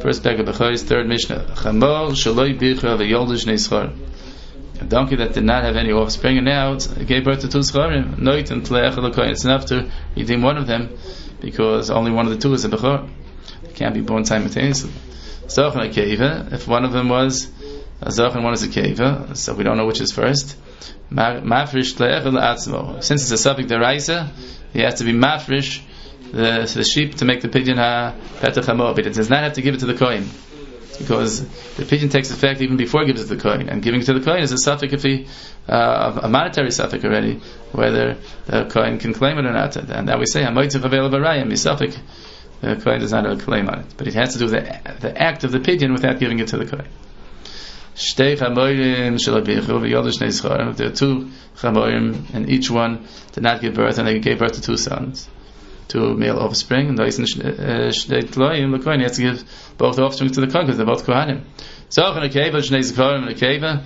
First pack of Bechor's, third Mishnah. Chamor shaloi bichra v'yoldish neschar. A donkey that did not have any offspring, and now it gave birth to two scharim. Noit and tleach l'koyin. It's enough to redeem one of them, because only one of the two is a bechor. It can't be born simultaneously. Zoch and a keva. If one of them was a zoch and one is a keva, so we don't know which is first. Mafrish tleich l'atzmo. Since it's a suffix deraisa, he has to be mafrish the sheep to make the pidyon ha-petach ha-mo'ah, but it does not have to give it to the kohen, because the pidyon takes effect even before it gives it to the kohen, and giving it to the kohen is a suffix if he a monetary suffix already, whether the kohen can claim it or not. And that we say ha-moitzif available rayim is suffix, the kohen does not have a claim on it, but it has to do the act of the pidyon without giving it to the kohen. Shtei chamorim shalabichu v'yodesh neizcharim. If there are two chamorim and each one did not give birth, and they gave birth to two sons, two male offspring, and he has to give both offspring to the kohen because they're both kohanim. So in a keva, shnei zikarim in a keva,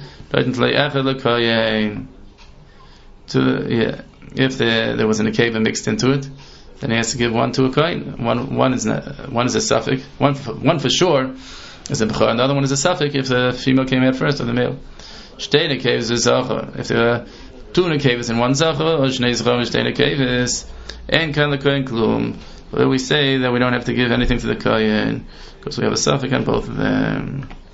if there was an keva mixed into it, then he has to give one to a kohen. One is a suffix. One for sure is a bechor, and the other one is a suffix if the female came out first or the male. Shtei nekevas is zachor. If there are two nekevas and one zachor, or shnei zachor and shtei nekevas, and kan the kohen klum. But we say that we don't have to give anything to the kohen because we have a suffix on both of them.